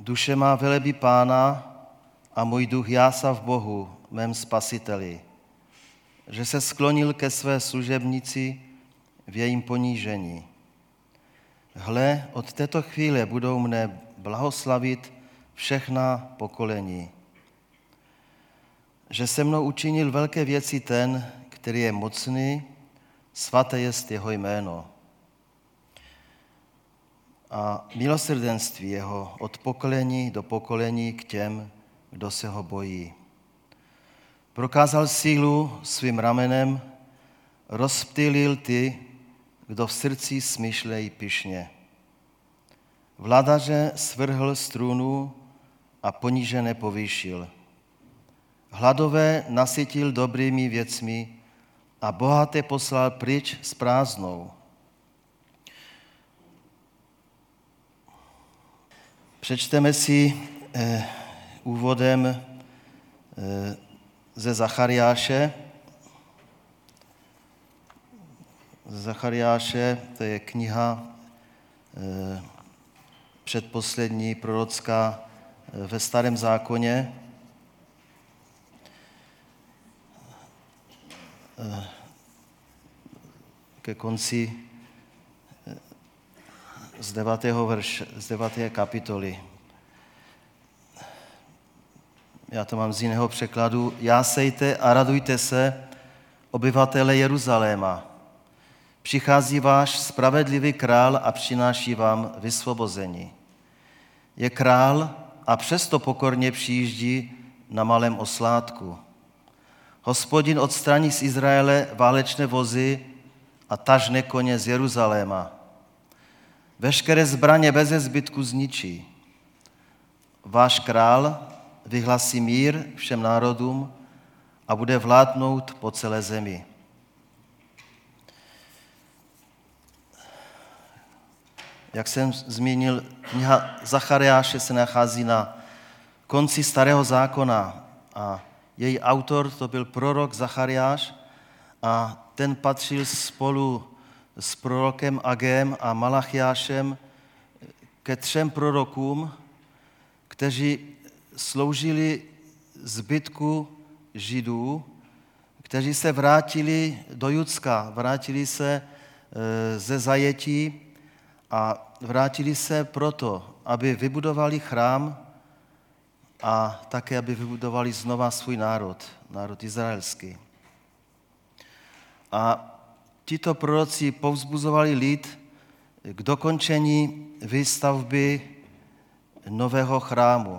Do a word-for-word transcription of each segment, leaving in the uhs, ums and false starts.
Duše má velebí Pána a můj duch jásá v Bohu, mém spasiteli, že se sklonil ke své služebnici v jejím ponížení. Hle, od této chvíle budou mne blahoslavit všechna pokolení. Že se mnou učinil velké věci ten, který je mocný, svaté jest jeho jméno. A milosrdenství jeho od pokolení do pokolení k těm, kdo se ho bojí. Prokázal sílu svým ramenem, rozptýlil ty, kdo v srdci smýšlejí pyšně. Vladaře svrhl z trůnu a ponížené povýšil. Hladové nasytil dobrými věcmi a bohaté poslal pryč s prázdnou. Přečteme si eh, úvodem eh, ze Zachariáše. Ze Zachariáše, to je kniha eh, předposlední prorocká eh, ve Starém zákoně. Eh, ke konci eh, z devátého verše, z deváté kapitoly. Já to mám z jiného překladu. Jásejte a radujte se, obyvatele Jeruzaléma. Přichází váš spravedlivý král a přináší vám vysvobození. Je král a přesto pokorně přijíždí na malém oslátku. Hospodin odstraní z Izraele válečné vozy a tažné koně z Jeruzaléma. Veškeré zbraně beze zbytku zničí. Váš král vyhlásí mír všem národům a bude vládnout po celé zemi. Jak jsem zmínil, kniha Zachariáše se nachází na konci Starého zákona a její autor to byl prorok Zachariáš a ten patřil spolu s prorokem Agem a Malachiášem ke třem prorokům, kteří sloužili zbytku Židů, kteří se vrátili do Judska, vrátili se ze zajetí a vrátili se proto, aby vybudovali chrám a také, aby vybudovali znova svůj národ, národ izraelský. A tito proroci povzbuzovali lid k dokončení výstavby nového chrámu.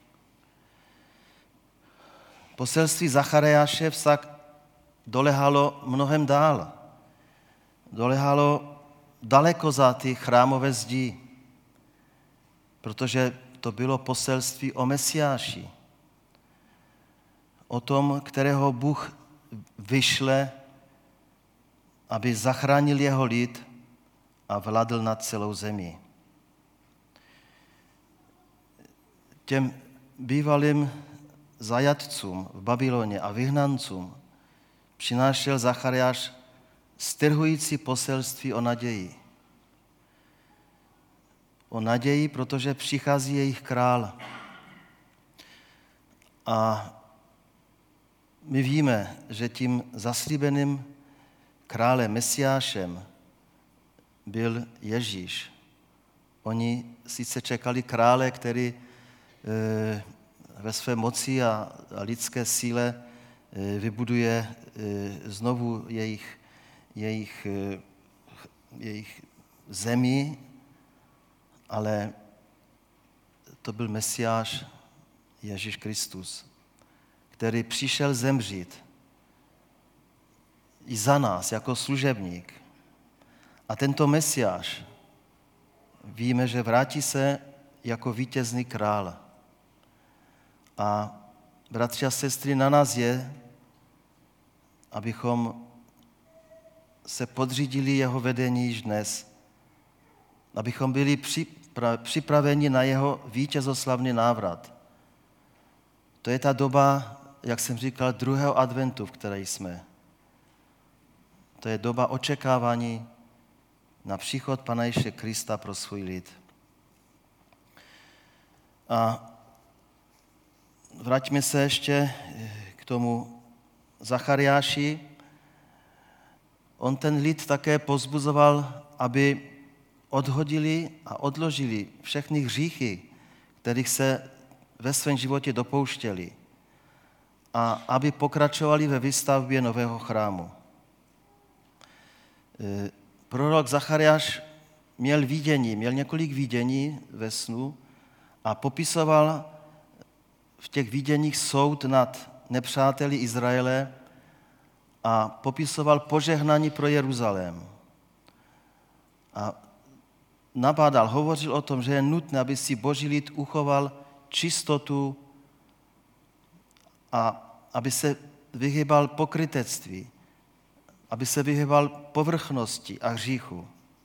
Poselství Zachariáše však dolehalo mnohem dál. Dolehalo daleko za ty chrámové zdi, protože to bylo poselství o Mesiáši, o tom, kterého Bůh vyšle, aby zachránil jeho lid a vládl nad celou zemí. Těm bývalým zajatcům v Babyloně a vyhnancům přinášel Zachariáš strhující poselství o naději. O naději, protože přichází jejich král. A my víme, že tím zaslíbeným králem, Mesiášem byl Ježíš. Oni sice čekali krále, který e, ve své moci a, a lidské síle e, vybuduje e, znovu jejich, jejich, e, jejich zemi, ale to byl Mesiáš Ježíš Kristus, který přišel zemřít i za nás jako služebník. A tento Mesiáš víme, že vrátí se jako vítězný král. A bratři a sestry, na nás je, abychom se podřídili jeho vedení již dnes, abychom byli připraveni na jeho vítězoslavný návrat. To je ta doba, jak jsem říkal, druhého adventu, v které jsme. To je doba očekávání na příchod Pana Ježíše Krista pro svůj lid. A vraťme se ještě k tomu Zachariáši. On ten lid také povzbuzoval, aby odhodili a odložili všechny hříchy, kterých se ve svém životě dopouštěli, a aby pokračovali ve výstavbě nového chrámu. Prorok Zachariáš měl vidění, měl několik vidění ve snu a popisoval v těch viděních soud nad nepřáteli Izraele a popisoval požehnání pro Jeruzalém. A nabádal, hovořil o tom, že je nutné, aby si Boží lid uchoval čistotu a aby se vyhýbal pokrytectví, aby se vyhýbal povrchnosti a hříchu.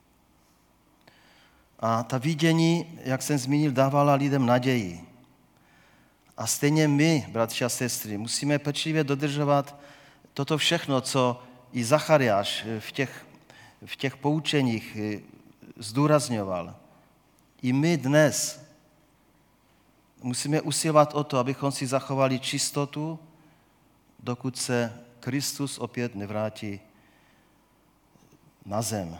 A ta vidění, jak jsem zmínil, dávala lidem naději. A stejně my, bratři a sestry, musíme pečlivě dodržovat toto všechno, co i Zachariáš v těch, v těch poučeních zdůrazňoval. I my dnes musíme usilovat o to, abychom si zachovali čistotu, dokud se Kristus opět nevrátí na zem.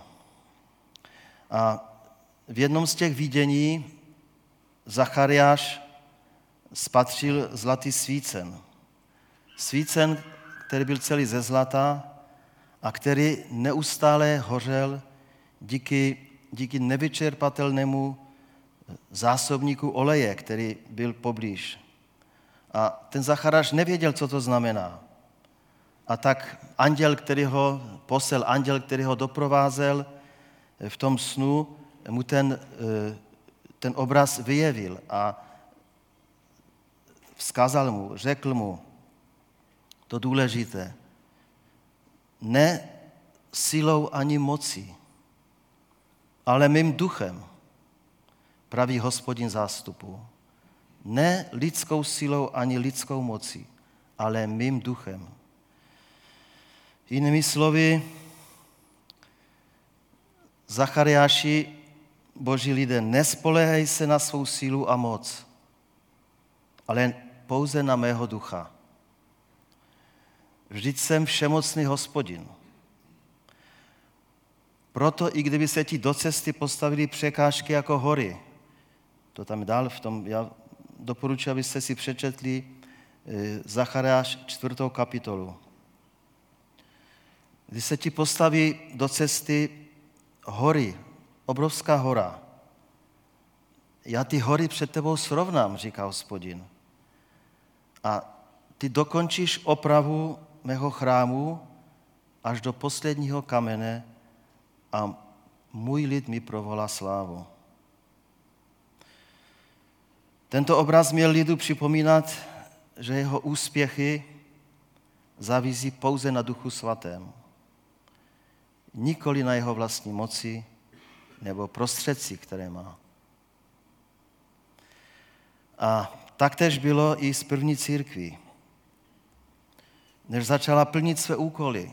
A v jednom z těch vidění Zachariáš spatřil zlatý svícen. Svícen, který byl celý ze zlata a který neustále hořel díky, díky nevyčerpatelnému zásobníku oleje, který byl poblíž. A ten Zachariáš nevěděl, co to znamená. A tak anděl, který ho posel, anděl, který ho doprovázel v tom snu, mu ten, ten obraz vyjevil a vzkázal mu, řekl mu to důležité. Ne silou ani mocí, ale mým duchem, praví Hospodin zástupu. Ne lidskou silou ani lidskou mocí, ale mým duchem. Jinými slovy, Zachariáši, Boží lidé, nespoléhej se na svou sílu a moc, ale pouze na mého ducha. Vždyť jsem všemocný Hospodin. Proto i kdyby se ti do cesty postavili překážky jako hory, to tam dál v tom, já doporučuji, abyste si přečetli Zachariáš čtvrtou kapitolu. Když se ti postaví do cesty hory, obrovská hora, já ty hory před tebou srovnám, říká Hospodin. A ty dokončíš opravu mého chrámu až do posledního kamene a můj lid mi provolá slávu. Tento obraz měl lidu připomínat, že jeho úspěchy závisí pouze na Duchu Svatém. Nikoli na jeho vlastní moci nebo prostředci, které má. A taktéž bylo i s první církví. Než začala plnit své úkoly,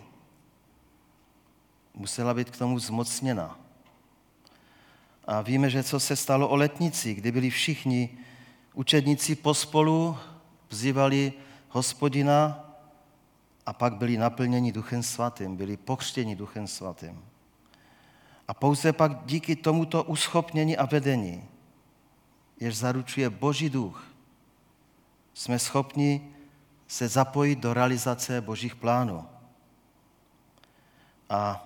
musela být k tomu zmocněna. A víme, že co se stalo o letnici, kdy byli všichni učedníci pospolu, vzývali Hospodina a pak byli naplněni Duchem Svatým, byli pokřtěni Duchem Svatým. A pouze pak díky tomuto uschopnění a vedení, jež zaručuje Boží duch, jsme schopni se zapojit do realizace Božích plánů. A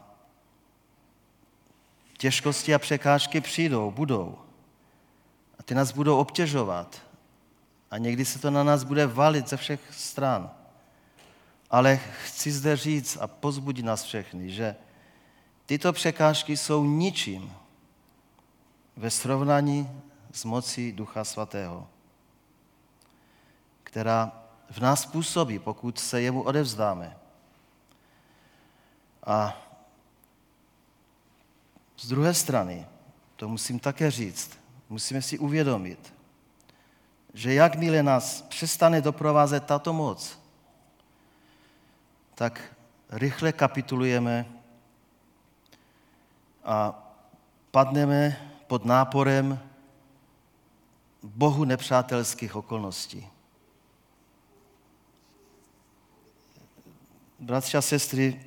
těžkosti a překážky přijdou, budou. A ty nás budou obtěžovat. A někdy se to na nás bude valit ze všech stran. Ale chci zde říct a pozbudit nás všechny, že tyto překážky jsou ničím ve srovnání s mocí Ducha Svatého, která v nás působí, pokud se jemu odevzdáme. A z druhé strany, to musím také říct, musíme si uvědomit, že jakmile nás přestane doprovázet tato moc, tak rychle kapitulujeme a padneme pod náporem Bohu nepřátelských okolností. Bratři a sestry,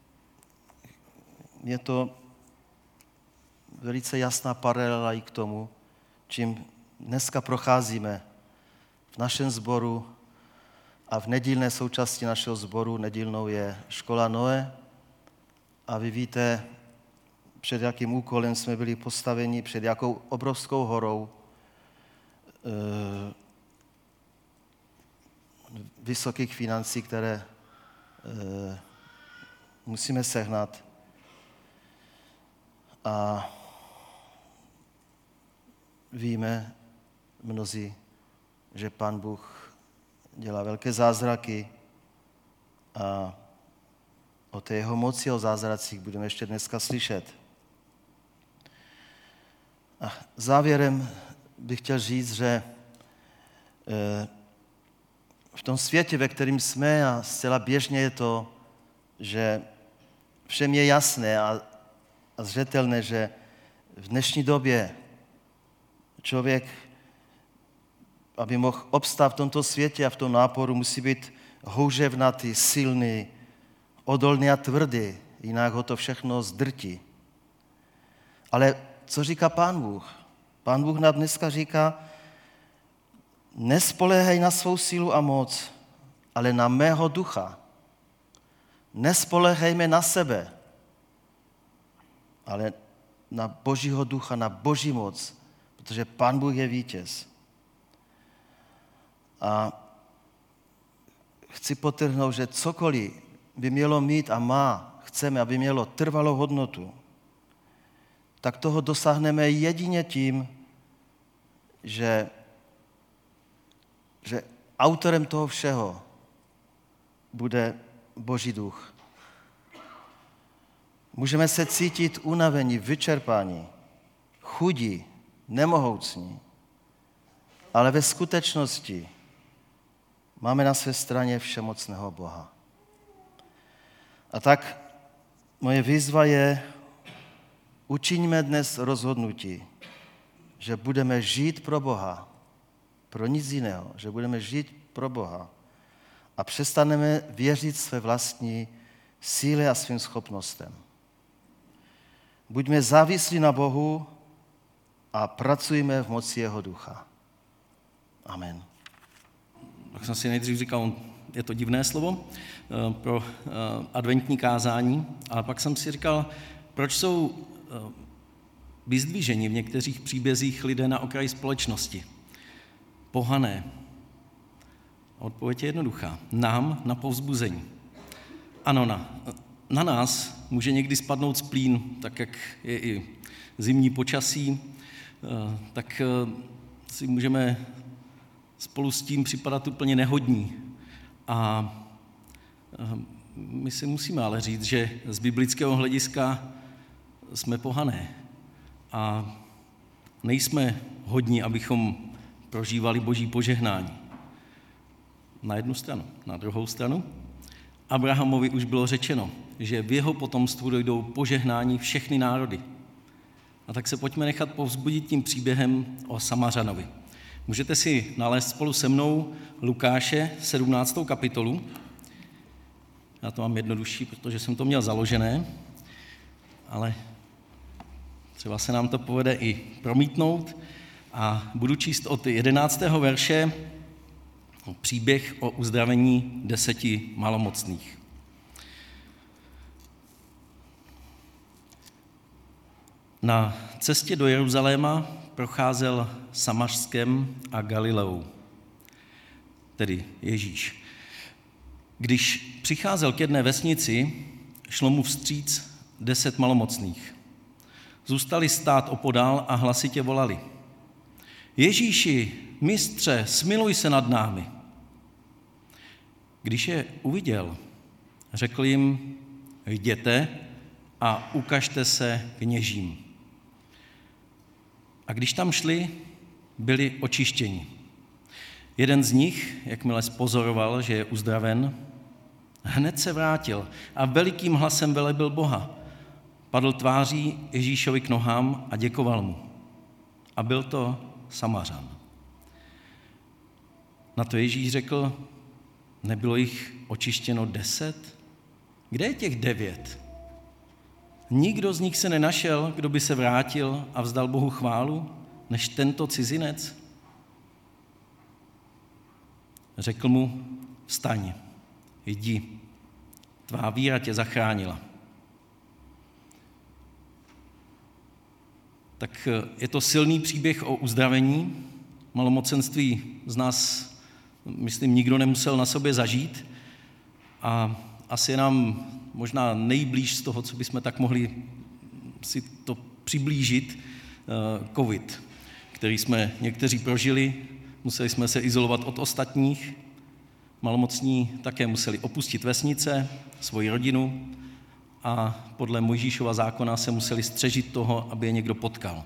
je to velice jasná paralela i k tomu, čím dneska procházíme v našem sboru a v nedílné součásti našeho sboru. Nedílnou je škola Noe a vy víte, před jakým úkolem jsme byli postaveni, před jakou obrovskou horou e, vysokých financí, které e, musíme sehnat. A víme mnozí, že Pán Bůh dělá velké zázraky a o té jeho moci, o zázracích budeme ještě dneska slyšet. A závěrem bych chtěl říct, že v tom světě, ve kterém jsme, a zcela běžně je to, že všem je jasné a, a zřetelné, že v dnešní době člověk, aby mohl obstát v tomto světě a v tom náporu, musí být houževnatý, silný, odolný a tvrdý, jinak ho to všechno zdrtí. Ale co říká Pán Bůh? Pán Bůh nám dneska říká, nespoléhej na svou sílu a moc, ale na mého ducha. Nespoléhejme na sebe, ale na Božího ducha, na Boží moc, protože Pán Bůh je vítěz. A chci podtrhnout, že cokoliv by mělo mít a má, chceme, aby mělo trvalou hodnotu, tak toho dosáhneme jedině tím, že, že autorem toho všeho bude Boží duch. Můžeme se cítit unavení, vyčerpání, chudí, nemohoucní, ale ve skutečnosti máme na své straně všemocného Boha. A tak moje výzva je, učiňme dnes rozhodnutí, že budeme žít pro Boha, pro nic jiného, že budeme žít pro Boha a přestaneme věřit své vlastní síle a svým schopnostem. Buďme závislí na Bohu a pracujme v moci jeho ducha. Amen. Tak jsem si nejdřív říkal, je to divné slovo pro adventní kázání, ale pak jsem si říkal, proč jsou vyzdvíženi v některých příbězích lidé na okraji společnosti. Pohané. A odpověď je jednoduchá. Nám na povzbuzení. Ano, na, na nás může někdy spadnout splín, tak jak je i zimní počasí, tak si můžeme spolu s tím připadat úplně nehodní. A my si musíme ale říct, že z biblického hlediska jsme pohané a nejsme hodní, abychom prožívali Boží požehnání. Na jednu stranu. Na druhou stranu Abrahamovi už bylo řečeno, že v jeho potomstvu dojdou požehnání všechny národy. A tak se pojďme nechat povzbudit tím příběhem o Samařanovi. Můžete si nalézt spolu se mnou Lukáše sedmnáctou kapitolu. Já to mám jednodušší, protože jsem to měl založené, ale třeba se nám to povede i promítnout. A budu číst od jedenáctého verše příběh o uzdravení deseti malomocných. Na cestě do Jeruzaléma procházel Samařskem a Galileou, tedy Ježíš. Když přicházel k jedné vesnici, šlo mu vstříc deset malomocných. Zůstali stát opodál a hlasitě volali: Ježíši, mistře, smiluj se nad námi. Když je uviděl, řekl jim: jděte a ukažte se kněžím. A když tam šli, byli očištěni. Jeden z nich, jakmile spozoroval, že je uzdraven, hned se vrátil a velikým hlasem velebil Boha. Padl tváří Ježíšovi k nohám a děkoval mu. A byl to Samařan. Na to Ježíš řekl, nebylo jich očištěno deset? Kde je těch devět? Nikdo z nich se nenašel, kdo by se vrátil a vzdal Bohu chválu, než tento cizinec. Řekl mu, vstaň, jdi, tvá víra tě zachránila. Tak je to silný příběh o uzdravení. Malomocenství z nás, myslím, nikdo nemusel na sobě zažít a asi je nám možná nejblíž z toho, co bychom tak mohli si to přiblížit, covid, který jsme někteří prožili, museli jsme se izolovat od ostatních, malomocní také museli opustit vesnice, svoji rodinu a podle Mojžíšova zákona se museli střežit toho, aby je někdo potkal.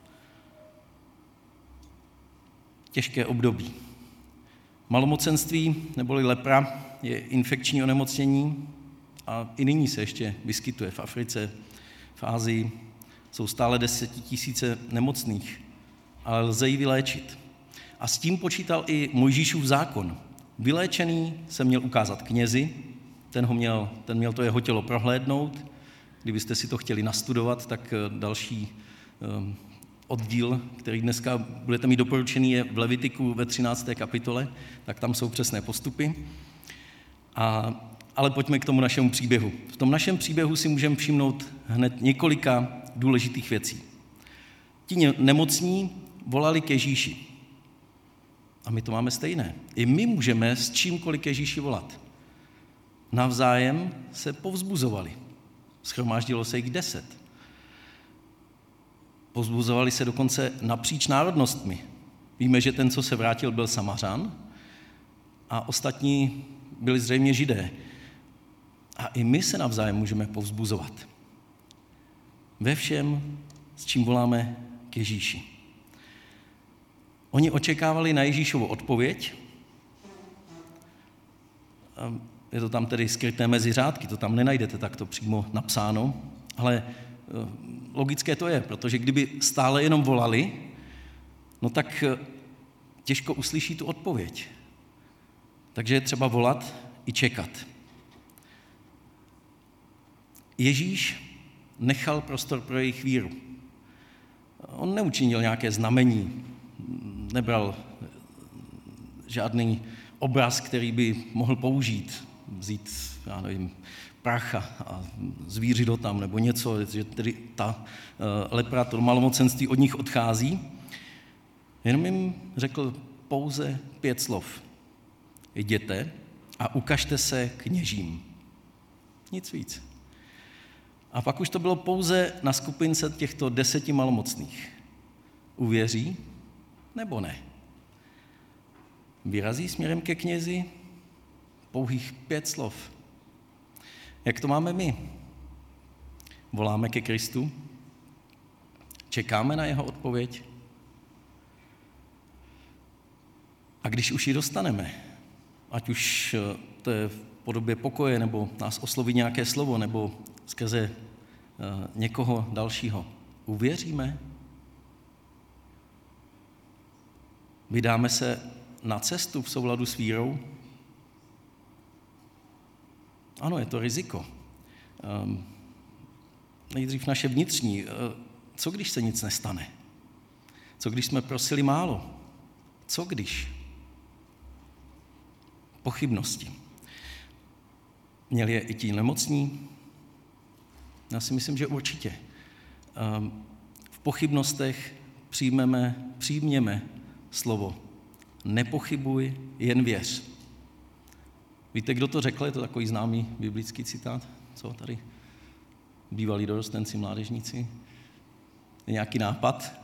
Těžké období. Malomocenství neboli lepra je infekční onemocnění a i nyní se ještě vyskytuje v Africe, v Asii. Jsou stále desetitisíce nemocných, ale lze ji vyléčit. A s tím počítal i Mojžíšův zákon. Vyléčený se měl ukázat knězi, ten, ho měl, ten měl to jeho tělo prohlédnout. Kdybyste si to chtěli nastudovat, tak další um, oddíl, který dneska budete mít doporučený, je v Levitiku ve třinácté kapitole, tak tam jsou přesné postupy. A, ale pojďme k tomu našemu příběhu. V tom našem příběhu si můžeme všimnout hned několika důležitých věcí. Ti nemocní volali k Ježíši. A my to máme stejné. I my můžeme s čímkoliv k Ježíši volat. Navzájem se povzbuzovali. Shromáždilo se jich deset. Povzbuzovali se dokonce napříč národnostmi. Víme, že ten, co se vrátil, byl Samařan a ostatní byli zřejmě Židé. A i my se navzájem můžeme povzbuzovat. Ve všem, s čím voláme k Ježíši. Oni očekávali na Ježíšovu odpověď. Je to tam tedy skryté mezi řádky, to tam nenajdete takto přímo napsáno, ale logické to je, protože kdyby stále jenom volali, no tak těžko uslyší tu odpověď. Takže je třeba volat i čekat. Ježíš nechal prostor pro jejich víru. On neučinil nějaké znamení, nebral žádný obraz, který by mohl použít, vzít, já nevím, prach a zvířit ho tam, nebo něco, že tedy ta lepra, to malomocenství od nich odchází. Jenom jim řekl pouze pět slov. Jděte a ukažte se kněžím. Nic víc. A pak už to bylo pouze na skupince těchto deseti malomocných. Uvěří nebo ne? Vyrazí směrem ke knězi? Pouhých pět slov. Jak to máme my? Voláme ke Kristu? Čekáme na jeho odpověď? A když už ji dostaneme, ať už to je v podobě pokoje, nebo nás osloví nějaké slovo, nebo skrze někoho dalšího, uvěříme? Vydáme se na cestu v souladu s vírou? Ano, je to riziko. Um, nejdřív naše vnitřní. Co když se nic nestane? Co když jsme prosili málo? Co když? Pochybnosti. Měli je i ti nemocní? Já si myslím, že určitě. Um, v pochybnostech přijmeme, přijměme slovo. Nepochybuj, jen věř. Víte, kdo to řekl? Je to takový známý biblický citát. Co tady? Bývalí dorostenci, mládežníci. Je nějaký nápad?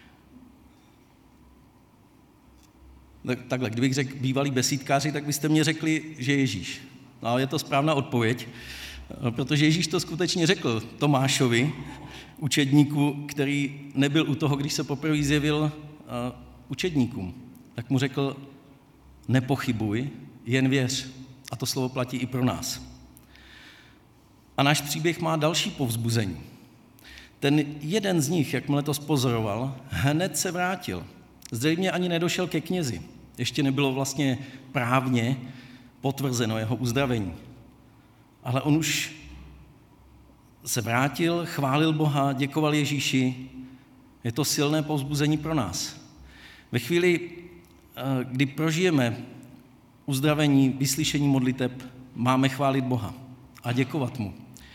Tak, takhle, kdybych řekl bývalí besídkáři, tak byste mě řekli, že Ježíš. No, ale je to správná odpověď, protože Ježíš to skutečně řekl Tomášovi, učedníku, který nebyl u toho, když se poprvé zjevil učedníkům. Tak mu řekl, nepochybuj, jen věř. A to slovo platí i pro nás. A náš příběh má další povzbuzení. Ten jeden z nich, jakmile to spozoroval, hned se vrátil. Zřejmě ani nedošel ke knězi. Ještě nebylo vlastně právně potvrzeno jeho uzdravení. Ale on už se vrátil, chválil Boha, děkoval Ježíši. Je to silné povzbuzení pro nás. Ve chvíli, kdy prožijeme uzdravení, vyslyšení modliteb, máme chválit Boha a děkovat mu.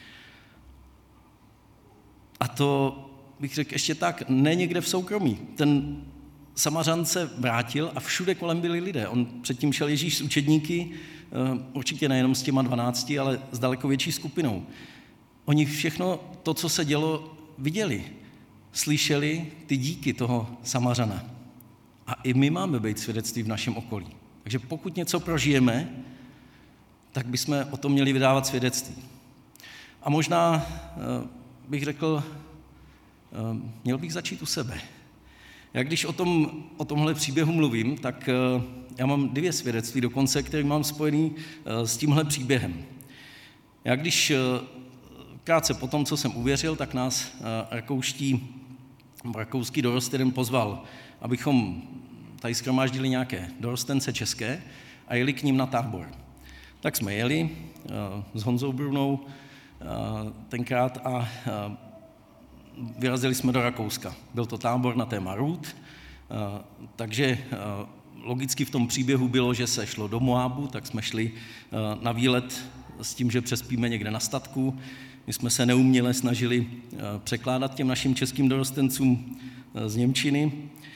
A to bych řekl ještě tak, ne někde v soukromí. Ten Samařan se vrátil a všude kolem byli lidé. On předtím šel Ježíš s učedníky, určitě nejenom s těma dvanácti, ale s daleko větší skupinou. Oni všechno to, co se dělo, viděli. Slyšeli ty díky toho Samařana. A i my máme být svědectví v našem okolí. Takže pokud něco prožijeme, tak bychom o tom měli vydávat svědectví. A možná bych řekl, měl bych začít u sebe. Já když o, tom, o tomhle příběhu mluvím, tak já mám dvě svědectví dokonce, které mám spojený s tímhle příběhem. Já když krátce po tom, co jsem uvěřil, tak nás rakouští, rakouský dorosten pozval, abychom tady shromáždili nějaké dorostence české a jeli k ním na tábor. Tak jsme jeli s Honzou Brunou tenkrát a vyrazili jsme do Rakouska. Byl to tábor na téma Rút, takže logicky v tom příběhu bylo, že se šlo do Moábu, tak jsme šli na výlet s tím, že přespíme někde na statku. My jsme se neuměle snažili překládat těm našim českým dorostencům z němčiny.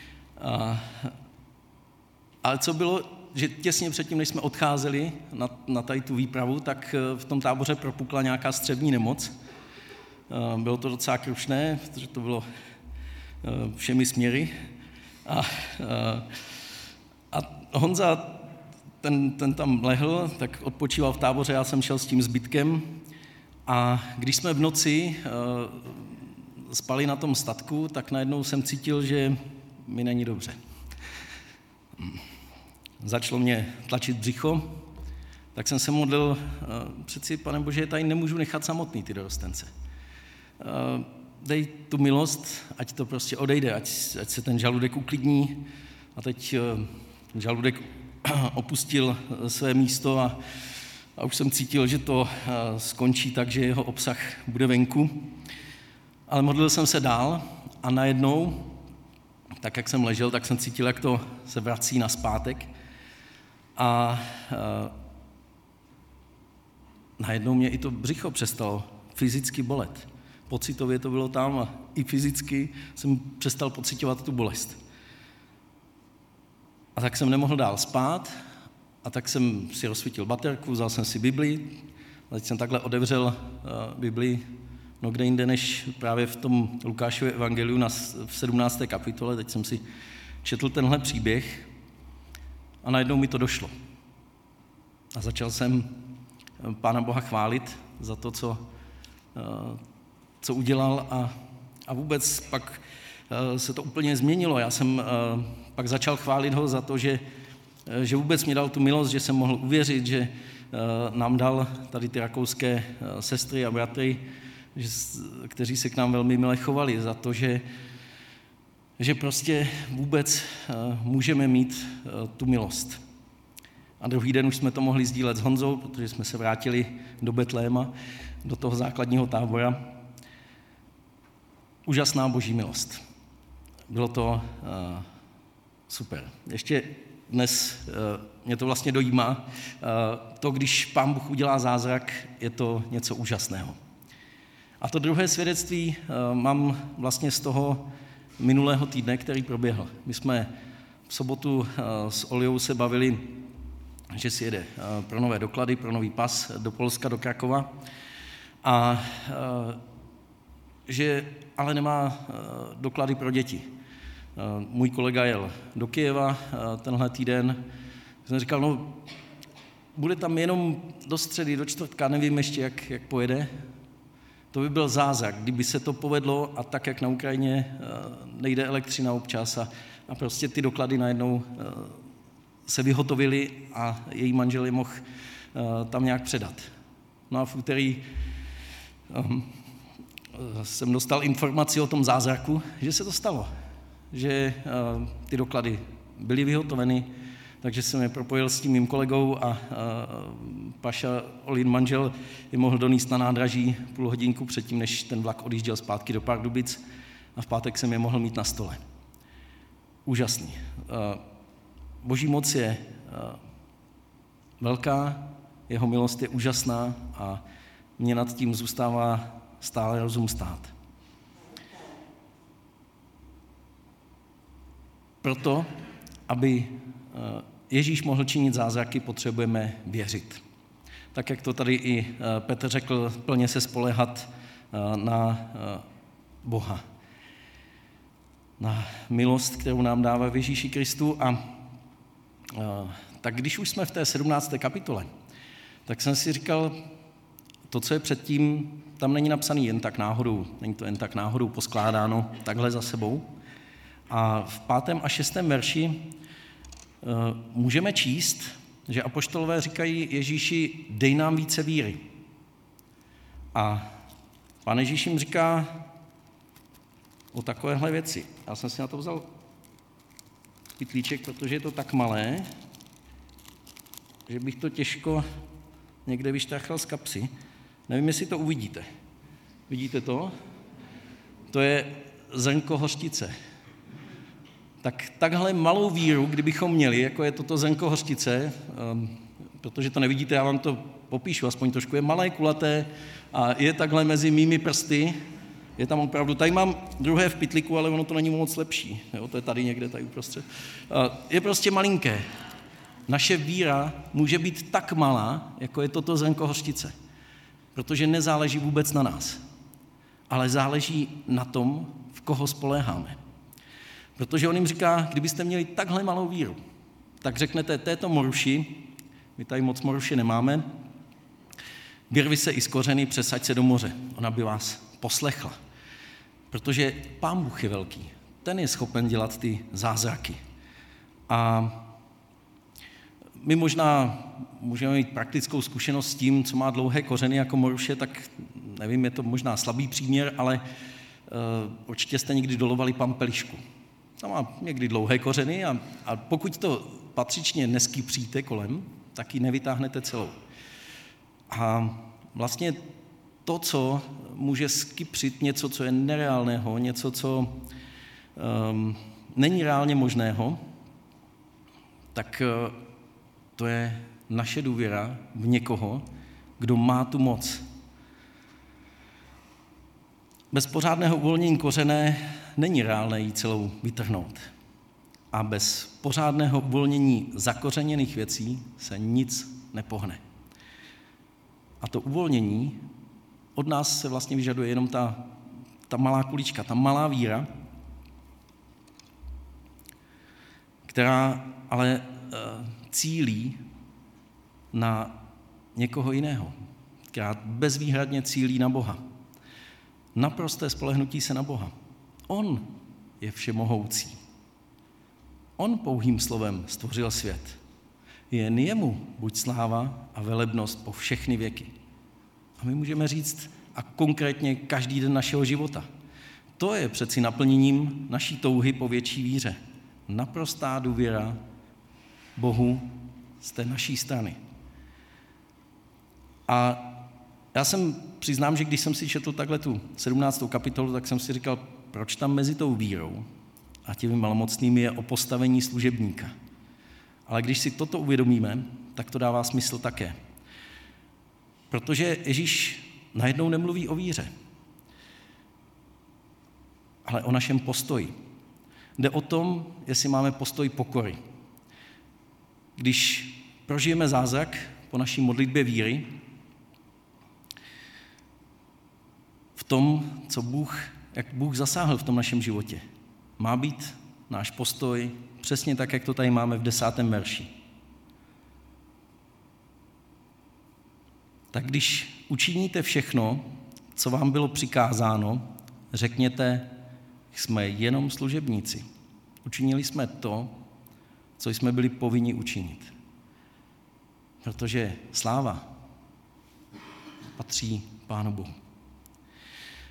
Ale co bylo, že těsně předtím, než jsme odcházeli na, na tady tu výpravu, tak v tom táboře propukla nějaká střevní nemoc. Bylo to docela krušné, protože to bylo všemi směry. A, a Honza, ten, ten tam lehl, tak odpočíval v táboře, já jsem šel s tím zbytkem. A když jsme v noci spali na tom statku, tak najednou jsem cítil, že mi není dobře. Začalo mě tlačit břicho, tak jsem se modlil, přeci, Pane Bože, tady nemůžu nechat samotný ty dorostence. Dej tu milost, ať to prostě odejde, ať, ať se ten žaludek uklidní. A teď ten žaludek opustil své místo a, a už jsem cítil, že to skončí tak, že jeho obsah bude venku. Ale modlil jsem se dál a najednou, tak jak jsem ležel, tak jsem cítil, jak to se vrací nazpátek. A, a najednou mě i to břicho přestalo fyzicky bolet. Pocitově to bylo tam a i fyzicky jsem přestal pociťovat tu bolest. A tak jsem nemohl dál spát a tak jsem si rozsvítil baterku, vzal jsem si Bibli, a teď jsem takhle otevřel uh, Bibli, no kde jinde než právě v tom Lukášově evangeliu na, v sedmnácté kapitole, teď jsem si četl tenhle příběh a najednou mi to došlo. A začal jsem Pána Boha chválit za to, co, uh, co udělal a, a vůbec pak uh, se to úplně změnilo. Já jsem uh, pak začal chválit ho za to, že, uh, že vůbec mi dal tu milost, že jsem mohl uvěřit, že uh, nám dal tady ty rakouské uh, sestry a bratry, že, kteří se k nám velmi mile chovali, za to, že, že prostě vůbec uh, můžeme mít uh, tu milost. A druhý den už jsme to mohli sdílet s Honzou, protože jsme se vrátili do Betléma, do toho základního tábora. Úžasná boží milost. Bylo to uh, super. Ještě dnes uh, mě to vlastně dojímá. Uh, to, když Pán Bůh udělá zázrak, je to něco úžasného. A to druhé svědectví uh, mám vlastně z toho minulého týdne, který proběhl. My jsme v sobotu uh, s Oliou se bavili, že si jede uh, pro nové doklady, pro nový pas do Polska, do Krakova. A uh, že ale nemá uh, doklady pro děti. Uh, můj kolega jel do Kyjeva uh, tenhle týden. Jsem říkal, no, bude tam jenom do středy, do čtvrtka, nevím ještě, jak, jak pojede. To by byl zázrak, kdyby se to povedlo a tak, jak na Ukrajině uh, nejde elektřina občas a, a prostě ty doklady najednou uh, se vyhotovily a její manžel je mohl uh, tam nějak předat. No a v úterý um, jsem dostal informaci o tom zázraku, že se to stalo, že uh, ty doklady byly vyhotoveny, takže jsem je propojil s tím mým kolegou a, a Paša Olin manžel je mohl donést na nádraží půl hodinku předtím, než ten vlak odjížděl zpátky do Pardubic a v pátek jsem je mohl mít na stole. Úžasný. Boží moc je velká, jeho milost je úžasná a mě nad tím zůstává stále rozum stát. Proto, aby Ježíš mohl činit zázraky, potřebujeme věřit. Tak, jak to tady i Petr řekl, plně se spoléhat na Boha. Na milost, kterou nám dává v Ježíši Kristu. A tak když už jsme v té sedmnácté kapitole, tak jsem si říkal, to, co je předtím, tam není napsaný jen tak náhodou, není to jen tak náhodou poskládáno takhle za sebou. A v pátém a šestém verši můžeme číst, že apoštolové říkají Ježíši, dej nám více víry. A Pán Ježíš jim říká o takovéhle věci. Já jsem si na to vzal pytlíček, protože je to tak malé, že bych to těžko někde vyštáchal z kapsy. Nevím, jestli to uvidíte. Vidíte to? To je zrnko hořčice. Tak takhle malou víru, kdybychom měli, jako je toto zrnko hořčice, um, protože to nevidíte, já vám to popíšu, aspoň trošku, je malé, kulaté a je takhle mezi mými prsty, je tam opravdu, tady mám druhé v pytliku, ale ono to není moc lepší, jo, to je tady někde, tady uprostřed. Uh, je prostě malinké. Naše víra může být tak malá, jako je toto zrnko hořčice, protože nezáleží vůbec na nás, ale záleží na tom, v koho spoléháme. Protože on jim říká, kdybyste měli takhle malou víru, tak řeknete této moruši, my tady moc moruši nemáme, vyrvi se i z kořeny, přesaď se do moře. Ona by vás poslechla. Protože Pán Bůh je velký. Ten je schopen dělat ty zázraky. A my možná můžeme mít praktickou zkušenost s tím, co má dlouhé kořeny jako moruše, tak nevím, je to možná slabý příměr, ale uh, určitě jste někdy dolovali pampelišku. Tam má někdy dlouhé kořeny a, a pokud to patřičně neskypříte kolem, tak ji nevytáhnete celou. A vlastně to, co může skypřit něco, co je nereálného, něco, co um, není reálně možného, tak uh, to je naše důvěra v někoho, kdo má tu moc. Bez pořádného uvolnění kořene není reálné ji celou vytrhnout. A bez pořádného uvolnění zakořeněných věcí se nic nepohne. A to uvolnění od nás se vlastně vyžaduje jenom ta, ta malá kulička, ta malá víra, která ale e, cílí na někoho jiného, která bezvýhradně cílí na Boha. Naprosté spolehnutí se na Boha. On je všemohoucí. On pouhým slovem stvořil svět. Jen jemu buď sláva a velebnost po všechny věky. A my můžeme říct, a konkrétně každý den našeho života. To je přeci naplněním naší touhy po větší víře. Naprostá důvěra Bohu z té naší strany. A já jsem, přiznám, že když jsem si četl takhle tu sedmnáctou kapitolu, tak jsem si říkal, proč tam mezi tou vírou a těmi malomocnými je o postavení služebníka. Ale když si toto uvědomíme, tak to dává smysl také. Protože Ježíš najednou nemluví o víře, ale o našem postoji. Jde o tom, jestli máme postoj pokory. Když prožijeme zázrak po naší modlitbě víry, v tom, co Bůh, jak Bůh zasáhl v tom našem životě, má být náš postoj přesně tak, jak to tady máme v desátém verši. Tak když učiníte všechno, co vám bylo přikázáno, řekněte, jsme jenom služebníci. Učinili jsme to, co jsme byli povinni učinit. Protože sláva patří Pánu Bohu.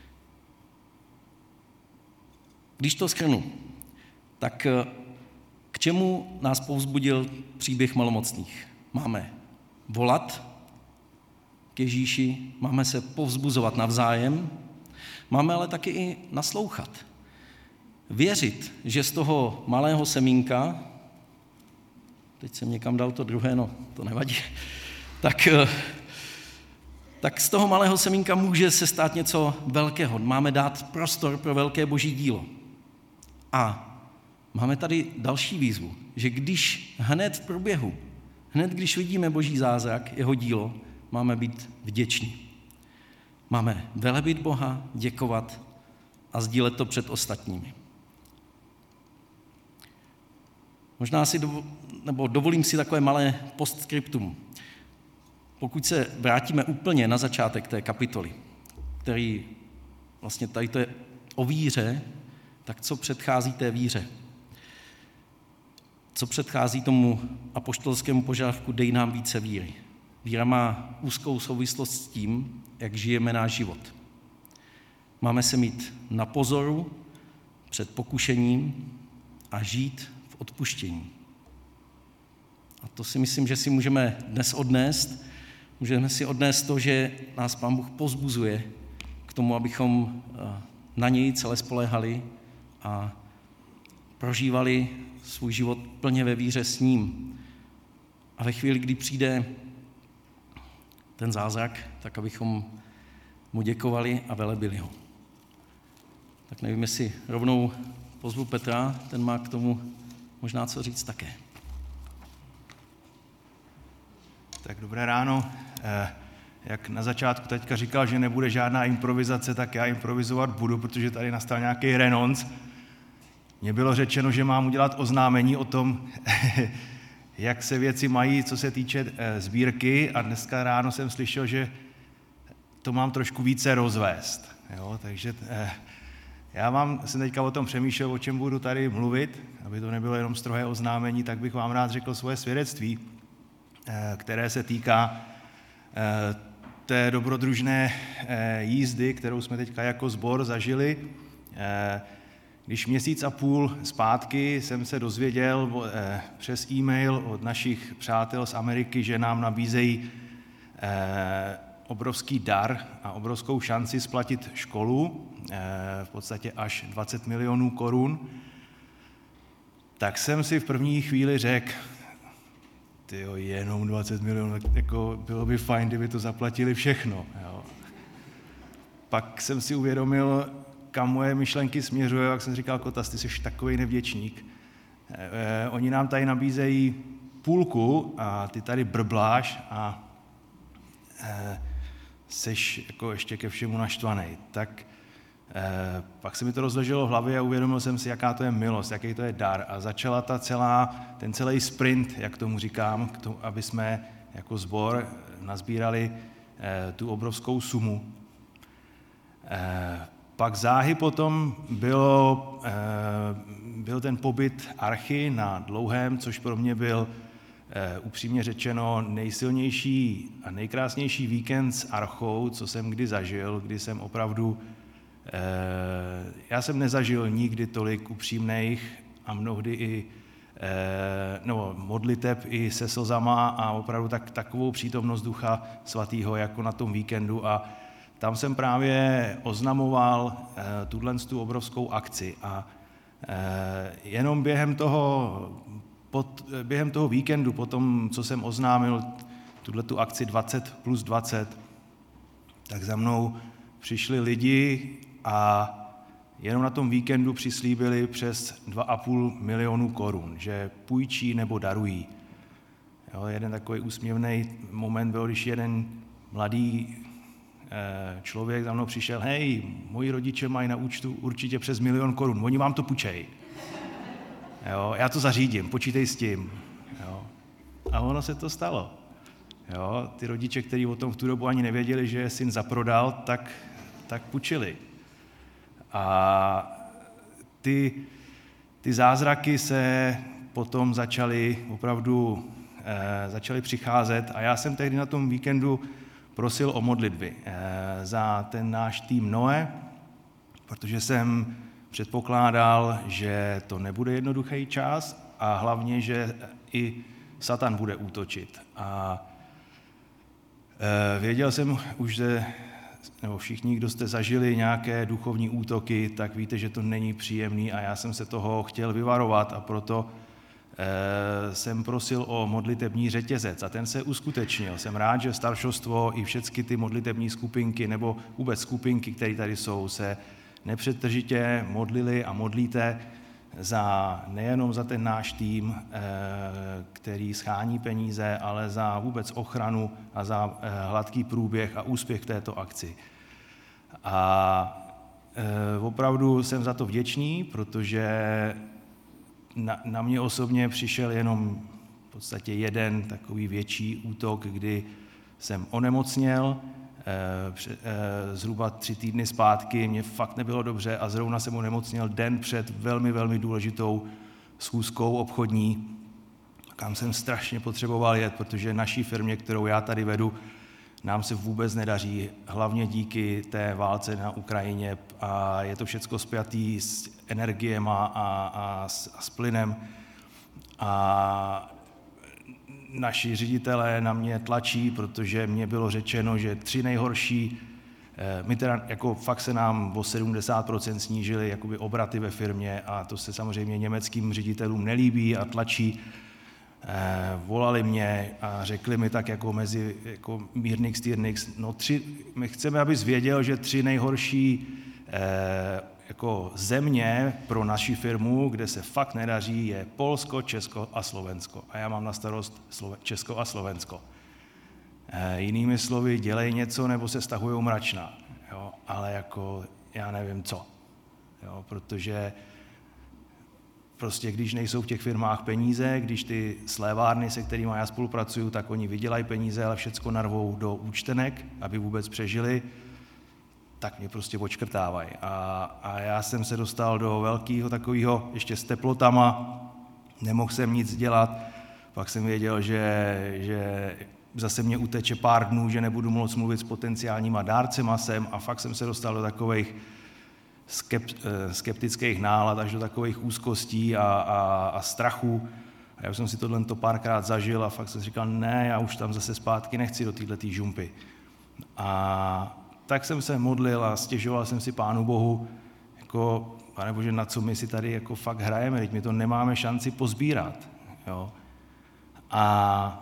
Když to shrnu, tak K čemu nás povzbudil příběh malomocných? Máme volat k Ježíši, máme se povzbuzovat navzájem, máme ale taky i naslouchat. Věřit, že z toho malého semínka, teď jsem někam dal to druhé, no to nevadí, tak, tak z toho malého semínka může se stát něco velkého. Máme dát prostor pro velké boží dílo. A máme tady další výzvu, že když hned v průběhu, hned když vidíme boží zázrak, jeho dílo, máme být vděční. Máme velebit Boha, děkovat a sdílet to před ostatními. Možná si dovo, nebo dovolím si takové malé postscriptum. Pokud se vrátíme úplně na začátek té kapitoly, který vlastně tady to je o víře, tak co předchází té víře? Co předchází tomu apoštolskému požadavku dej nám více víry? Víra má úzkou souvislost s tím, jak žijeme náš život. Máme se mít na pozoru před pokušením a žít v odpuštění. A to si myslím, že si můžeme dnes odnést. Můžeme si odnést to, že nás Pán Bůh povzbuzuje k tomu, abychom na něj celé spoléhali a prožívali svůj život plně ve víře s ním. A ve chvíli, kdy přijde ten zázrak, tak abychom mu děkovali a velebili ho. Tak nevím, jestli rovnou pozvu Petra, ten má k tomu možná co říct také. Tak dobré ráno. Jak na začátku teďka říkal, že nebude žádná improvizace, tak já improvizovat budu, protože tady nastal nějaký renonc. Mně bylo řečeno, že mám udělat oznámení o tom, jak se věci mají, co se týče sbírky, a dneska ráno jsem slyšel, že to mám trošku více rozvést. Jo? Takže já vám jsem teďka o tom přemýšlel, o čem budu tady mluvit, aby to nebylo jenom strohé oznámení, tak bych vám rád řekl svoje svědectví, které se týká té dobrodružné jízdy, kterou jsme teďka jako sbor zažili. Když měsíc a půl zpátky jsem se dozvěděl přes e-mail od našich přátel z Ameriky, že nám nabízejí obrovský dar a obrovskou šanci splatit školu, v podstatě až dvacet milionů korun, tak jsem si v první chvíli řekl, tyjo, jenom dvacet milionů, jako bylo by fajn, kdyby to zaplatili všechno. Jo. Pak jsem si uvědomil, kam moje myšlenky směřují, jak jsem říkal, Kotas, ty jsi takovej nevděčník. Eh, oni nám tady nabízejí půlku a ty tady brbláš a eh, seš jako ještě ke všemu naštvanej. Tak eh, pak se mi to rozleželo v hlavě a uvědomil jsem si, jaká to je milost, jaký to je dar. A začala ta celá, ten celý sprint, jak tomu říkám, k tomu, aby jsme jako sbor nazbírali eh, tu obrovskou sumu. Eh, Pak záhy potom bylo, byl ten pobyt Archy na Dlouhém, což pro mě byl upřímně řečeno nejsilnější a nejkrásnější víkend s Archou, co jsem kdy zažil, kdy jsem opravdu, já jsem nezažil nikdy tolik upřímných a mnohdy i no, modliteb i se slzama a opravdu tak, takovou přítomnost Ducha Svatého jako na tom víkendu. A tam jsem právě oznamoval eh, tuto obrovskou akci a eh, jenom během toho, pod, během toho víkendu, po tom, co jsem oznámil tuto akci dvacet plus dvacet, tak za mnou přišli lidi a jenom na tom víkendu přislíbili přes dva a půl milionu korun, že půjčí nebo darují. Jo, jeden takový úsměvný moment byl, když jeden mladý člověk za mnou přišel, hej, moji rodiče mají na účtu určitě přes milion korun, oni vám to půjčej. Jo, já to zařídím, počítej s tím. Jo. A ono se to stalo. Jo, ty rodiče, kteří o tom v tu dobu ani nevěděli, že je syn zaprodal, tak, tak půjčili. A ty, ty zázraky se potom začaly opravdu eh, začaly přicházet a já jsem tehdy na tom víkendu prosil o modlitby za ten náš tým Noe, protože jsem předpokládal, že to nebude jednoduchý čas a hlavně, že i Satan bude útočit. A e, věděl jsem už, že, nebo všichni, kdo jste zažili nějaké duchovní útoky, tak víte, že to není příjemný a já jsem se toho chtěl vyvarovat a proto e, jsem prosil o modlitební řetězec a ten se uskutečnil. Jsem rád, že staršostvo i všechny ty modlitební skupinky nebo vůbec skupinky, které tady jsou, se nepřetržitě modlili a modlíte za, nejenom za ten náš tým, který schání peníze, ale za vůbec ochranu a za hladký průběh a úspěch v této akci. A opravdu jsem za to vděčný, protože na, na mě osobně přišel jenom v podstatě jeden takový větší útok, kdy jsem onemocněl, zhruba tři týdny zpátky, mě fakt nebylo dobře a zrovna jsem onemocněl den před velmi, velmi důležitou schůzkou obchodní, kam jsem strašně potřeboval jet, protože naší firmě, kterou já tady vedu, nám se vůbec nedaří, hlavně díky té válce na Ukrajině a je to všecko spjatý s energiema a, a, s, a s plynem a naši ředitelé na mě tlačí, protože mě bylo řečeno, že tři nejhorší, my teda jako fakt se nám o sedmdesát procent snížily jakoby obraty ve firmě a to se samozřejmě německým ředitelům nelíbí a tlačí. Volali mě a řekli mi tak jako mezi jako mírnix, týrnix, no tři, my chceme, abys věděl, že tři nejhorší eh, jako země pro naši firmu, kde se fakt nedaří, je Polsko, Česko a Slovensko. A já mám na starost Česko a Slovensko. E, jinými slovy, dělej něco, nebo se stahujou mračna. Jo? Ale jako já nevím co. Jo? Protože prostě když nejsou v těch firmách peníze, když ty slévárny, se kterými já spolupracuju, tak oni vydělají peníze, ale všecko narvou do účtenek, aby vůbec přežili, tak mě prostě odškrtávají. A, a já jsem se dostal do velkého takového, ještě s teplotama, nemohl jsem nic dělat, pak jsem věděl, že, že zase mě uteče pár dnů, že nebudu moc mluvit s potenciálníma dárcema sem a fakt jsem se dostal do takových skeptických nálad, až do takových úzkostí a, a, a strachu. A já jsem si tohle to párkrát zažil a fakt jsem si říkal, ne, já už tam zase zpátky nechci do této žumpy. A tak jsem se modlil a stěžoval jsem si Pánu Bohu, jako, Pane Bože, na co my si tady jako fakt hrajeme, teď my to nemáme šanci pozbírat. Jo? A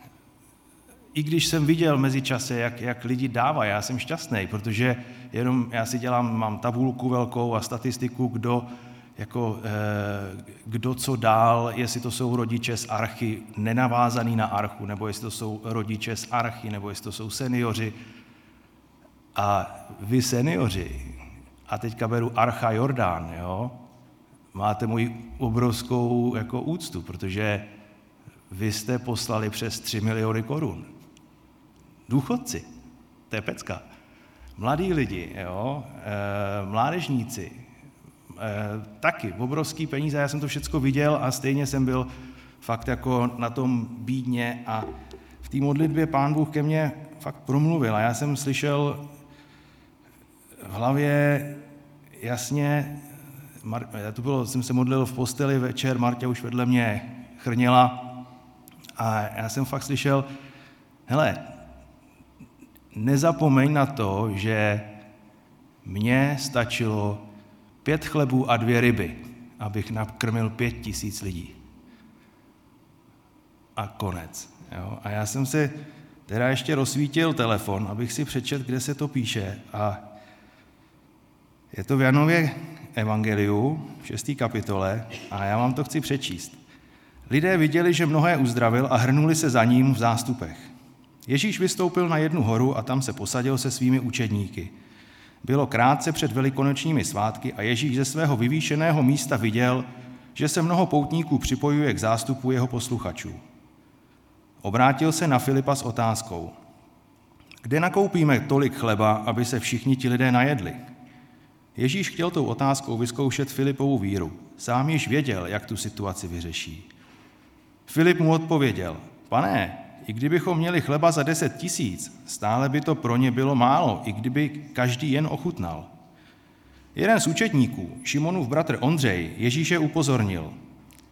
i když jsem viděl mezi čase, jak, jak lidi dávají, já jsem šťastný, protože jenom já si dělám, mám tabulku velkou a statistiku, kdo, jako, eh, kdo co dál, jestli to jsou rodiče z Archy nenavázaný na Archu, nebo jestli to jsou rodiče z Archy, nebo jestli to jsou seniori. A vy seniori, a teďka beru Archa Jordán, jo, máte moji obrovskou jako úctu, protože vy jste poslali přes tři miliony korun. Důchodci, to je pecka. Mladí lidi, jo, e, mládežníci, e, taky obrovský peníze, já jsem to všecko viděl a stejně jsem byl fakt jako na tom bídně a v té modlitbě Pán Bůh ke mně fakt promluvil a já jsem slyšel v hlavě jasně, já to bylo, jsem se modlil v posteli večer, Marta už vedle mě chrněla a já jsem fakt slyšel, hele, nezapomeň na to, že mně stačilo pět chlebů a dvě ryby, abych nakrmil pět tisíc lidí. A konec. Jo? A já jsem si teda ještě rozsvítil telefon, abych si přečetl, kde se to píše. A je to v Janově evangeliu, v šesté kapitole, a já vám to chci přečíst. Lidé viděli, že mnohé uzdravil a hrnuli se za ním v zástupech. Ježíš vystoupil na jednu horu a tam se posadil se svými učedníky. Bylo krátce před velikonočními svátky a Ježíš ze svého vyvýšeného místa viděl, že se mnoho poutníků připojuje k zástupu jeho posluchačů. Obrátil se na Filipa s otázkou. Kde nakoupíme tolik chleba, aby se všichni ti lidé najedli? Ježíš chtěl tou otázkou vyzkoušet Filipovu víru. Sám již věděl, jak tu situaci vyřeší. Filip mu odpověděl, pane, i kdybychom měli chleba za deset tisíc, stále by to pro ně bylo málo, i kdyby každý jen ochutnal. Jeden z učedníků, Šimonův bratr Ondřej, Ježíše upozornil.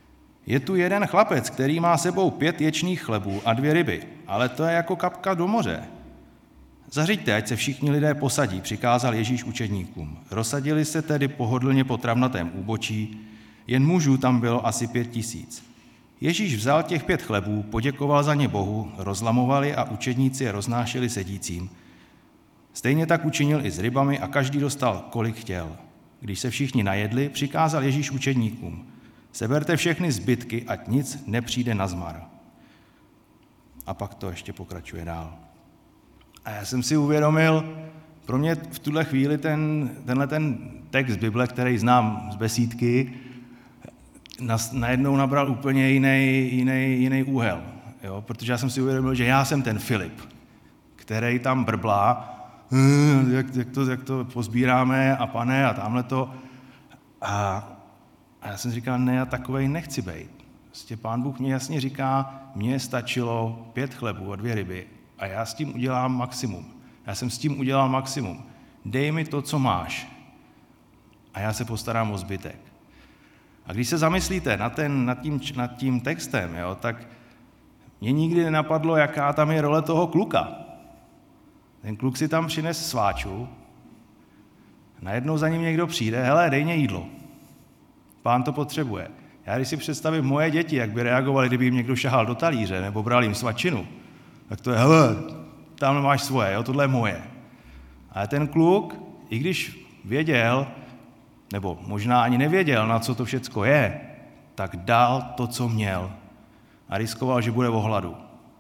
Je tu jeden chlapec, který má sebou pět ječných chlebů a dvě ryby, ale to je jako kapka do moře. Zařiďte, ať se všichni lidé posadí, přikázal Ježíš učedníkům. Rozsadili se tedy pohodlně po travnatém úbočí, jen mužů tam bylo asi pět tisíc. Ježíš vzal těch pět chlebů, poděkoval za ně Bohu, rozlamovali a učedníci je roznášeli sedícím. Stejně tak učinil i s rybami a každý dostal, kolik chtěl. Když se všichni najedli, přikázal Ježíš učedníkům. Seberte všechny zbytky, ať nic nepřijde na zmar. A pak to ještě pokračuje dál. A já jsem si uvědomil, pro mě v tuhle chvíli ten, tenhle ten text Bible, který znám z besídky, najednou nabral úplně jiný, jiný, jiný úhel. Jo? Protože já jsem si uvědomil, že já jsem ten Filip, který tam brblá, jak, jak, to, jak to pozbíráme a pane a tamhle to. A, a já jsem říkal, ne, já takovej nechci být. Prostě Pán Bůh mě jasně říká, mně stačilo pět chlebů a dvě ryby a já s tím udělám maximum. Já jsem s tím udělal maximum. Dej mi to, co máš a já se postarám o zbytek. A když se zamyslíte nad, ten, nad, tím, nad tím textem, jo, tak mě nikdy nenapadlo, jaká tam je role toho kluka. Ten kluk si tam přines sváču, najednou za ním někdo přijde, hele, dej mě jídlo. Pán to potřebuje. Já když si představím moje děti, jak by reagovali, kdyby jim někdo šahal do talíře nebo bral jim svačinu, tak to je, hele, tam máš svoje, jo, tohle je moje. Ale ten kluk, i když věděl, nebo možná ani nevěděl, na co to všecko je, tak dal to, co měl a riskoval, že bude o hladu.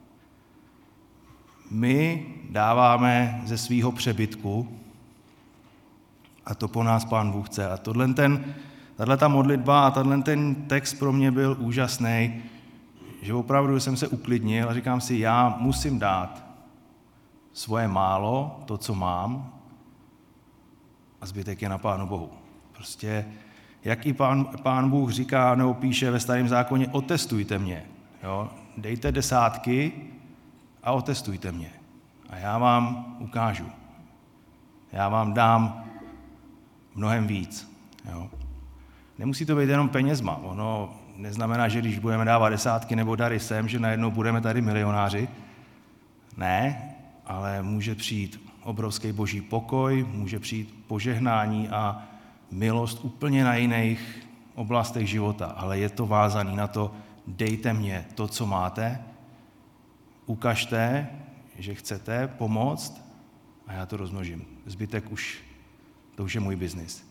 My dáváme ze svýho přebytku a to po nás Pán Bůh chce. A tohle ten, tato modlitba a tenhle ten text pro mě byl úžasný, že opravdu jsem se uklidnil a říkám si, já musím dát svoje málo, to, co mám, a zbytek je na Pánu Bohu. Prostě, jak i pán, pán Bůh říká, nebo píše ve Starém zákoně, otestujte mě. Jo? Dejte desátky a otestujte mě. A já vám ukážu. Já vám dám mnohem víc. Jo? Nemusí to být jenom penězma. Ono neznamená, že když budeme dávat desátky nebo dary sem, že najednou budeme tady milionáři. Ne, ale může přijít obrovský boží pokoj, může přijít požehnání a milost úplně na jiných oblastech života, ale je to vázaný na to, dejte mě to, co máte, ukažte, že chcete pomoct a já to rozmnožím. Zbytek už, to už je můj biznis.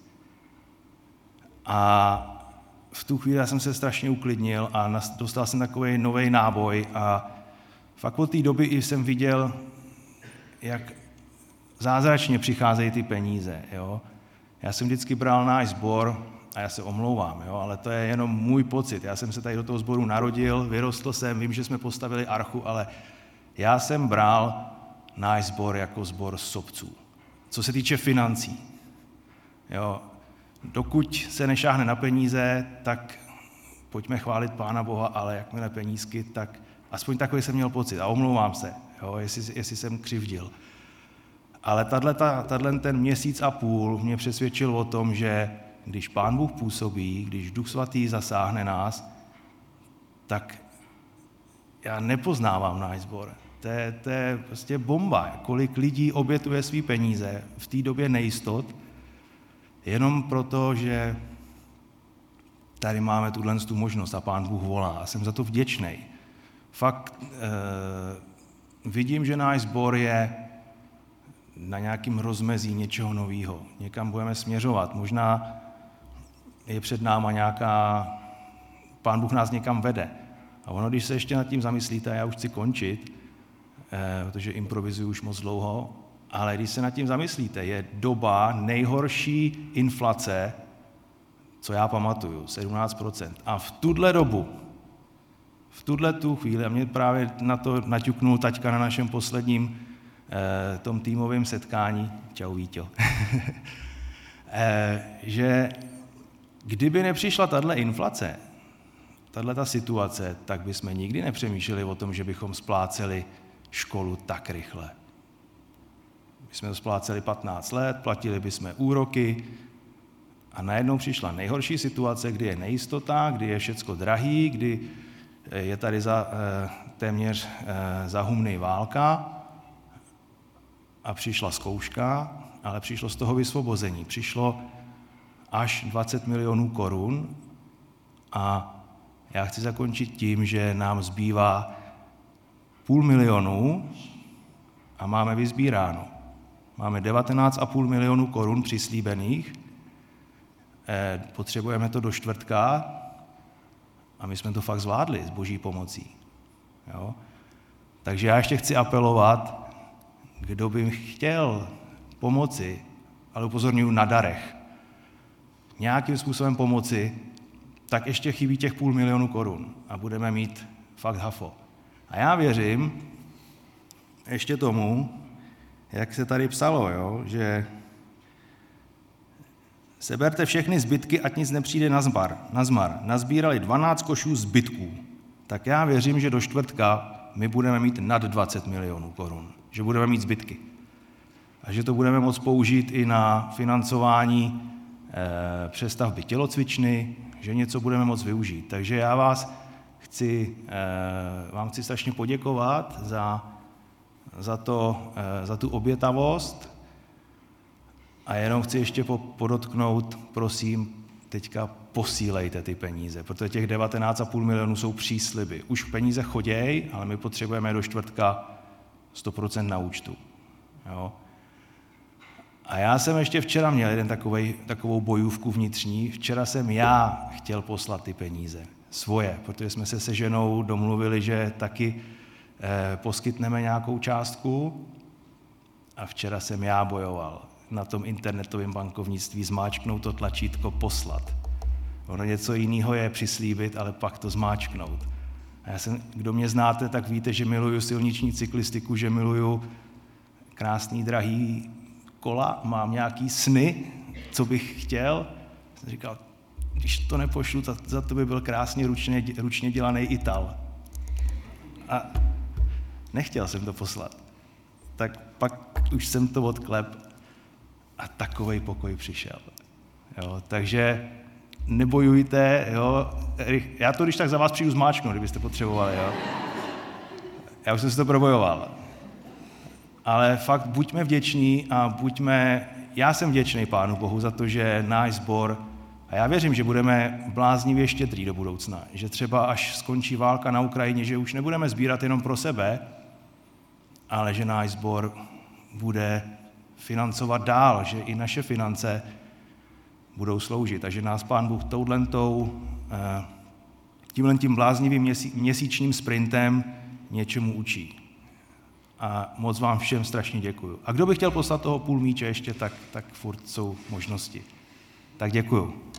A v tu chvíli jsem se strašně uklidnil a dostal jsem takový nový náboj a fakt od té doby jsem viděl, jak zázračně přicházejí ty peníze. Jo? Já jsem vždycky bral náš sbor, a já se omlouvám, jo, ale to je jenom můj pocit. Já jsem se tady do toho sboru narodil, vyrostl jsem, vím, že jsme postavili archu, ale já jsem bral náš sbor jako sbor sobců. Co se týče financí. Jo, dokud se nešáhne na peníze, tak pojďme chválit Pána Boha, ale jakmile penízky, tak aspoň takový jsem měl pocit. A omlouvám se, jo, jestli, jestli jsem křivdil. Ale tato ten měsíc a půl mě přesvědčil o tom, že když Pán Bůh působí, když Duch Svatý zasáhne nás, tak já nepoznávám náš sbor. To je, to je prostě bomba, kolik lidí obětuje svý peníze v té době nejistot, jenom proto, že tady máme tuhle tu možnost a Pán Bůh volá. A jsem za to vděčný. Fakt eh, vidím, že náš sbor je na nějakém rozmezí něčeho nového. Někam budeme směřovat. Možná je před náma nějaká... Pán Bůh nás někam vede. A ono, když se ještě nad tím zamyslíte, já už chci končit, eh, protože improvizuju už moc dlouho, ale když se nad tím zamyslíte, je doba nejhorší inflace, co já pamatuju, sedmnáct procent. A v tuhle dobu, v tuhle tu chvíli, a mě právě na to naťuknul taťka na našem posledním eh, tom týmovém setkání, čau Víťo, eh, že kdyby nepřišla tahle inflace, tahle ta situace, tak bychom nikdy nepřemýšleli o tom, že bychom spláceli školu tak rychle. My jsme to spláceli patnáct let, platili bychom úroky A najednou přišla nejhorší situace, kdy je nejistota, kdy je všecko drahý, kdy je tady za, téměř za humny válka a přišla zkouška, ale přišlo z toho vysvobození. Přišlo až dvacet milionů korun a já chci zakončit tím, že nám zbývá půl milionu a máme vyzbíráno. Máme devatenáct a půl milionu korun přislíbených, eh, potřebujeme to do čtvrtka a my jsme to fakt zvládli s boží pomocí. Jo? Takže já ještě chci apelovat, kdo by chtěl pomoci, ale upozorňuji na darech, nějakým způsobem pomoci, tak ještě chybí těch půl milionu korun a budeme mít fakt hafo. A já věřím ještě tomu, jak se tady psalo, jo, že seberte všechny zbytky, ať nic nepřijde na zmar. Na zmar. Nazbírali dvanáct košů zbytků. Tak já věřím, že do čtvrtka my budeme mít nad dvacet milionů korun. Že budeme mít zbytky. A že to budeme moct použít i na financování e, přestavby tělocvičny, že něco budeme moct využít. Takže já vás chci, e, vám chci strašně poděkovat za, za, to, e, za tu obětavost a jenom chci ještě podotknout, prosím, teďka posílejte ty peníze, protože těch devatenáct a půl milionů jsou přísliby. Už peníze choděj, ale my potřebujeme do čtvrtka sto procent na účtu. Jo? A já jsem ještě včera měl jeden takovej, takovou bojůvku vnitřní. Včera jsem já chtěl poslat ty peníze, svoje, protože jsme se se ženou domluvili, že taky eh, poskytneme nějakou částku a včera jsem já bojoval na tom internetovém bankovnictví zmáčknout to tlačítko poslat. Ono něco jiného je přislíbit, ale pak to zmáčknout. A já jsem, kdo mě znáte, tak víte, že miluju silniční cyklistiku, že miluju krásný, drahý kola, mám nějaký sny, co bych chtěl. Jsem říkal, když to nepošlu, za to by byl krásně ručně, ručně dělaný Ital. A nechtěl jsem to poslat. Tak pak už jsem to odklep a takovej pokoj přišel. Jo, takže nebojujte, jo. Já to když tak za vás přijdu zmáčknout, kdybyste potřebovali. Jo. Já už jsem si to probojoval. Ale fakt buďme vděční a buďme, já jsem vděčný Pánu Bohu za to, že náš sbor, a já věřím, že budeme bláznivě štědrý do budoucna, že třeba až skončí válka na Ukrajině, že už nebudeme sbírat jenom pro sebe, ale že náš sbor bude financovat dál, že i naše finance budou sloužit a že nás Pán Bůh touhlentou, tímhle tím bláznivým měsíčním sprintem něčemu učí. A moc vám všem strašně děkuju. A kdo by chtěl poslat toho půl míče ještě, tak, tak furt jsou možnosti. Tak děkuju.